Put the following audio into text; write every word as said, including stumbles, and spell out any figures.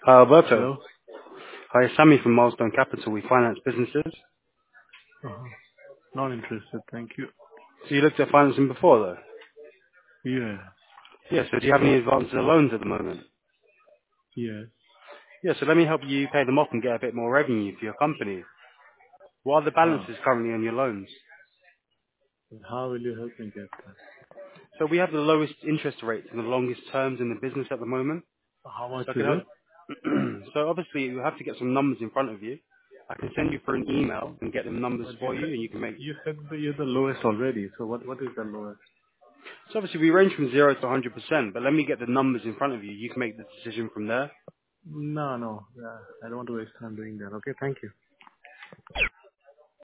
Hi, Alberto. Hello? Hi, Sammy from Milestone Capital. We finance businesses. Uh-huh. Not interested, thank you. So you looked at financing before, though? Yes, Yeah, so do you have any advances or loans at the moment? yes. Yeah, so let me help you pay them off and get a bit more revenue for your company. What are the Ah, balances currently on your loans? how will you help me get that? So we have the lowest interest rates and the longest terms in the business at the moment. How much So I is can help. it? So obviously you have to get some numbers in front of you. I can send you for an email and get them numbers But you for you said and you can make. you said that you're the lowest already. So what what is the lowest? So obviously we range from zero to one hundred percent, but let me get the numbers in front of you. You can make the decision from there. No, no. Yeah, I don't want to waste time doing that. Okay, thank you.